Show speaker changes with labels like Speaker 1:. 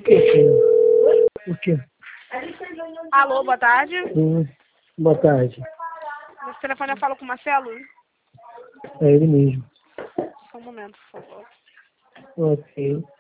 Speaker 1: O quê?
Speaker 2: Alô, boa tarde.
Speaker 1: Boa tarde.
Speaker 2: Nesse telefone eu falo com o Marcelo?
Speaker 1: É ele mesmo.
Speaker 2: Só um momento, por favor.
Speaker 1: Ok.